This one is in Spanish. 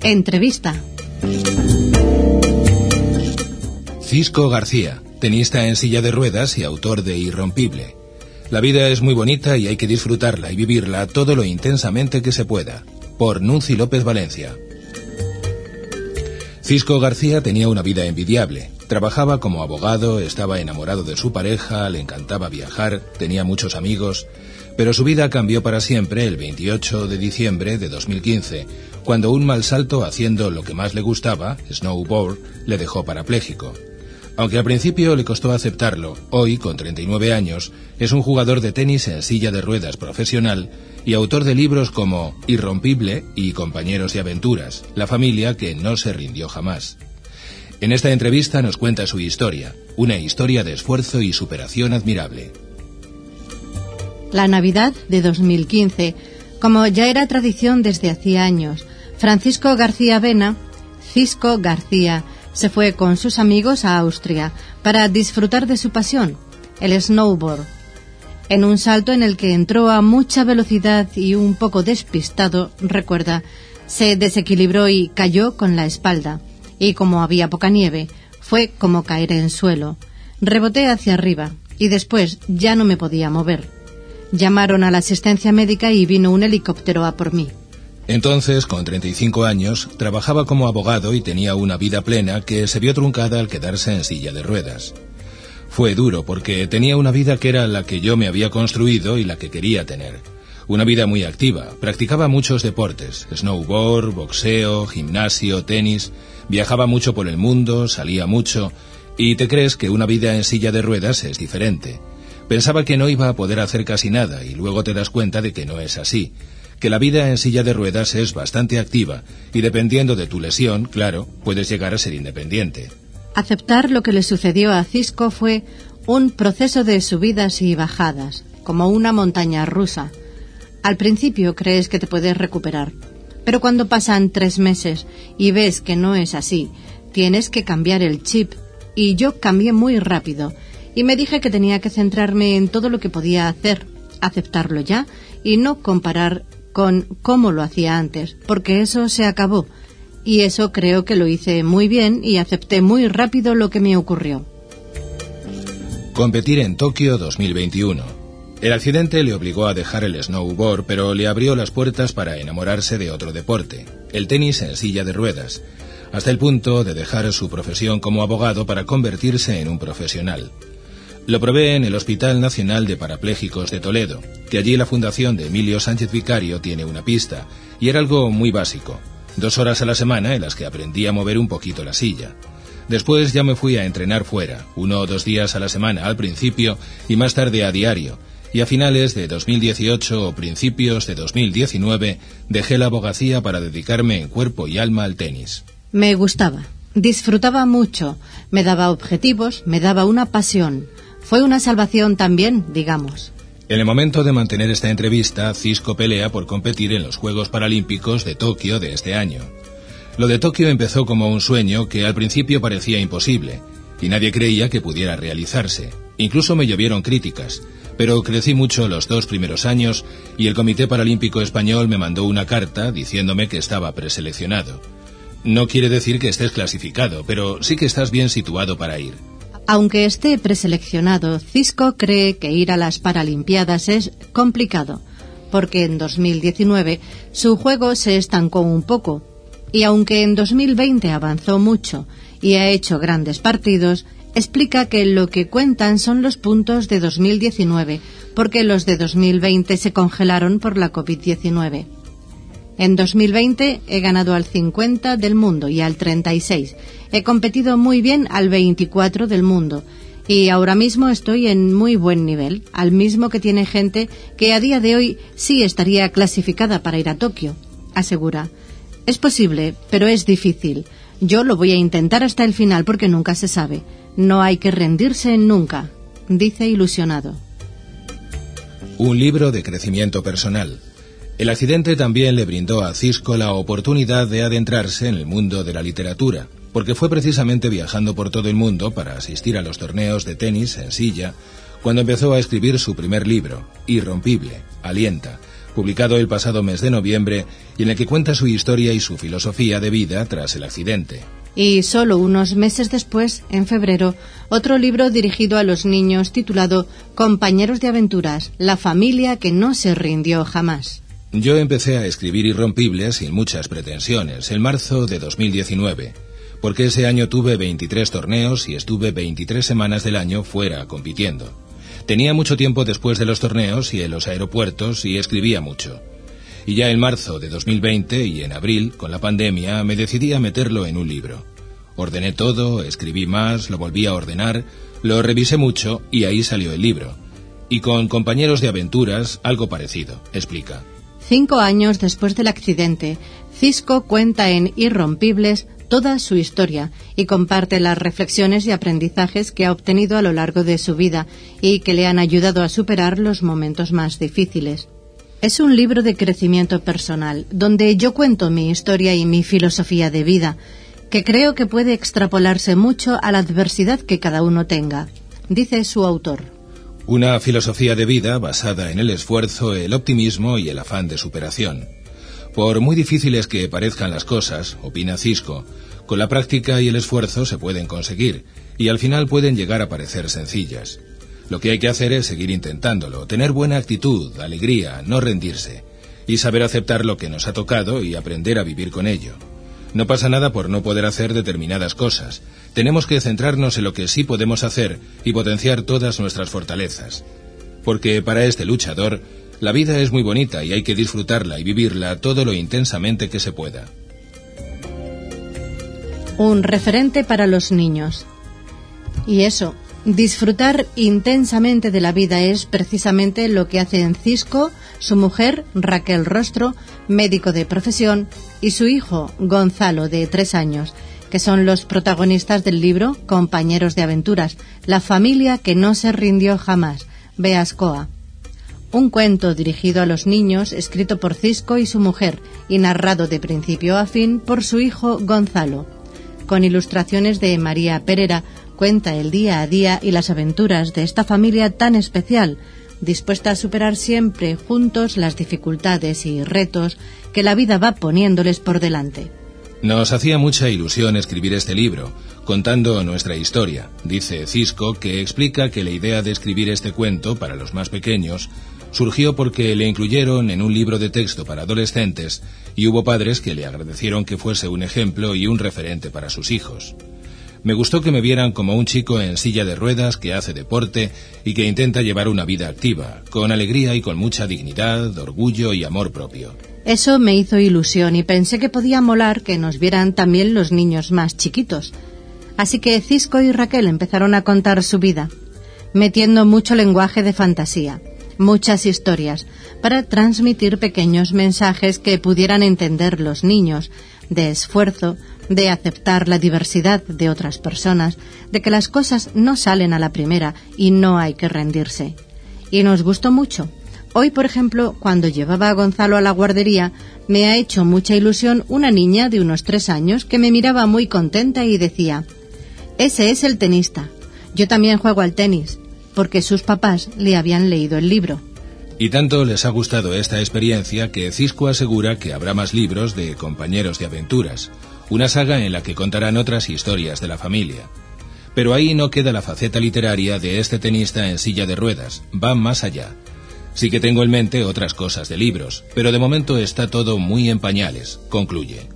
Entrevista. Cisco García, tenista en silla de ruedas y autor de Irrompible. La vida es muy bonita y hay que disfrutarla y vivirla todo lo intensamente que se pueda. Por Nunci López Valencia. Cisco García tenía una vida envidiable. Trabajaba como abogado, estaba enamorado de su pareja, le encantaba viajar, tenía muchos amigos, pero su vida cambió para siempre el 28 de diciembre de 2015, cuando un mal salto haciendo lo que más le gustaba, snowboard, le dejó parapléjico. Aunque al principio le costó aceptarlo, hoy, con 39 años, es un jugador de tenis en silla de ruedas profesional y autor de libros como Irrompible y Compañeros de Aventuras, la familia que no se rindió jamás. En esta entrevista nos cuenta su historia, una historia de esfuerzo y superación admirable. La Navidad de 2015, como ya era tradición desde hacía años, Francisco García Vena, Cisco García, se fue con sus amigos a Austria para disfrutar de su pasión, el snowboard. En un salto en el que entró a mucha velocidad y un poco despistado, recuerda, se desequilibró y cayó con la espalda. Y como había poca nieve, fue como caer en suelo. Reboté hacia arriba y después ya no me podía mover. Llamaron a la asistencia médica y vino un helicóptero a por mí. Entonces, con 35 años, trabajaba como abogado y tenía una vida plena que se vio truncada al quedarse en silla de ruedas. Fue duro porque tenía una vida que era la que yo me había construido y la que quería tener. Una vida muy activa, practicaba muchos deportes, snowboard, boxeo, gimnasio, tenis, viajaba mucho por el mundo, salía mucho, y te crees que una vida en silla de ruedas es diferente. Pensaba que no iba a poder hacer casi nada y luego te das cuenta de que no es así, que la vida en silla de ruedas es bastante activa y dependiendo de tu lesión, claro, puedes llegar a ser independiente. Aceptar lo que le sucedió a Cisco fue un proceso de subidas y bajadas, como una montaña rusa. Al principio crees que te puedes recuperar, pero cuando pasan 3 meses y ves que no es así, tienes que cambiar el chip. Y yo cambié muy rápido y me dije que tenía que centrarme en todo lo que podía hacer, aceptarlo ya y no comparar con cómo lo hacía antes, porque eso se acabó. Y eso creo que lo hice muy bien y acepté muy rápido lo que me ocurrió. Competir en Tokio 2021. El accidente le obligó a dejar el snowboard, pero le abrió las puertas para enamorarse de otro deporte, el tenis en silla de ruedas, hasta el punto de dejar su profesión como abogado para convertirse en un profesional. Lo probé en el Hospital Nacional de Parapléjicos de Toledo, que allí la fundación de Emilio Sánchez Vicario tiene una pista, y era algo muy básico, 2 horas a la semana en las que aprendí a mover un poquito la silla. Después ya me fui a entrenar fuera, 1 o 2 días a la semana al principio y más tarde a diario, y a finales de 2018 o principios de 2019 dejé la abogacía para dedicarme en cuerpo y alma al tenis. Me gustaba, disfrutaba mucho, me daba objetivos, me daba una pasión. Fue una salvación también, digamos. En el momento de mantener esta entrevista, Cisco pelea por competir en los Juegos Paralímpicos de Tokio de este año. Lo de Tokio empezó como un sueño que al principio parecía imposible, y nadie creía que pudiera realizarse. Incluso me llovieron críticas, pero crecí mucho los 2 primeros años y el Comité Paralímpico Español me mandó una carta diciéndome que estaba preseleccionado. No quiere decir que estés clasificado, pero sí que estás bien situado para ir. Aunque esté preseleccionado, Cisco cree que ir a las Paralimpiadas es complicado, porque en 2019 su juego se estancó un poco, y aunque en 2020 avanzó mucho y ha hecho grandes partidos, explica que lo que cuentan son los puntos de 2019, porque los de 2020 se congelaron por la COVID-19. En 2020 he ganado al 50 del mundo y al 36. He competido muy bien al 24 del mundo y ahora mismo estoy en muy buen nivel, al mismo que tiene gente que a día de hoy sí estaría clasificada para ir a Tokio, asegura. Es posible, pero es difícil. Yo lo voy a intentar hasta el final porque nunca se sabe. No hay que rendirse nunca, dice ilusionado. Un libro de crecimiento personal. El accidente también le brindó a Cisco la oportunidad de adentrarse en el mundo de la literatura, porque fue precisamente viajando por todo el mundo para asistir a los torneos de tenis en silla, cuando empezó a escribir su primer libro, Irrompible, Alienta, publicado el pasado mes de noviembre y en el que cuenta su historia y su filosofía de vida tras el accidente. Y solo unos meses después, en febrero, otro libro dirigido a los niños titulado Compañeros de aventuras, la familia que no se rindió jamás. Yo empecé a escribir Irrompibles sin muchas pretensiones, en marzo de 2019, porque ese año tuve 23 torneos y estuve 23 semanas del año fuera compitiendo. Tenía mucho tiempo después de los torneos y en los aeropuertos y escribía mucho. Y ya en marzo de 2020 y en abril, con la pandemia, me decidí a meterlo en un libro. Ordené todo, escribí más, lo volví a ordenar, lo revisé mucho y ahí salió el libro. Y con Compañeros de aventuras, algo parecido, explica. 5 años después del accidente, Cisco cuenta en Irrompibles toda su historia y comparte las reflexiones y aprendizajes que ha obtenido a lo largo de su vida y que le han ayudado a superar los momentos más difíciles. Es un libro de crecimiento personal, donde yo cuento mi historia y mi filosofía de vida, que creo que puede extrapolarse mucho a la adversidad que cada uno tenga, dice su autor. Una filosofía de vida basada en el esfuerzo, el optimismo y el afán de superación. Por muy difíciles que parezcan las cosas, opina Cisco, con la práctica y el esfuerzo se pueden conseguir, y al final pueden llegar a parecer sencillas. Lo que hay que hacer es seguir intentándolo, tener buena actitud, alegría, no rendirse, y saber aceptar lo que nos ha tocado y aprender a vivir con ello. No pasa nada por no poder hacer determinadas cosas. Tenemos que centrarnos en lo que sí podemos hacer y potenciar todas nuestras fortalezas. Porque para este luchador, la vida es muy bonita y hay que disfrutarla y vivirla todo lo intensamente que se pueda. Un referente para los niños. Y eso, disfrutar intensamente de la vida es precisamente lo que hacen Cisco, su mujer, Raquel Rostro, médico de profesión, y su hijo, Gonzalo, de 3 años, que son los protagonistas del libro Compañeros de aventuras, la familia que no se rindió jamás, Beascoa. Un cuento dirigido a los niños, escrito por Cisco y su mujer, y narrado de principio a fin por su hijo Gonzalo. Con ilustraciones de María Perera, cuenta el día a día y las aventuras de esta familia tan especial, dispuesta a superar siempre juntos las dificultades y retos que la vida va poniéndoles por delante. Nos hacía mucha ilusión escribir este libro, contando nuestra historia. Dice Cisco que explica que la idea de escribir este cuento para los más pequeños surgió porque le incluyeron en un libro de texto para adolescentes y hubo padres que le agradecieron que fuese un ejemplo y un referente para sus hijos. Me gustó que me vieran como un chico en silla de ruedas que hace deporte y que intenta llevar una vida activa, con alegría y con mucha dignidad, orgullo y amor propio. Eso me hizo ilusión y pensé que podía molar que nos vieran también los niños más chiquitos. Así que Cisco y Raquel empezaron a contar su vida, metiendo mucho lenguaje de fantasía, muchas historias, para transmitir pequeños mensajes que pudieran entender los niños, de esfuerzo, de aceptar la diversidad de otras personas, de que las cosas no salen a la primera y no hay que rendirse. Y nos gustó mucho. Hoy, por ejemplo, cuando llevaba a Gonzalo a la guardería, me ha hecho mucha ilusión una niña de unos 3 años que me miraba muy contenta y decía: «Ese es el tenista. Yo también juego al tenis», porque sus papás le habían leído el libro. Y tanto les ha gustado esta experiencia que Cisco asegura que habrá más libros de Compañeros de aventuras, una saga en la que contarán otras historias de la familia. Pero ahí no queda la faceta literaria de este tenista en silla de ruedas, va más allá. Sí que tengo en mente otras cosas de libros, pero de momento está todo muy en pañales, concluye.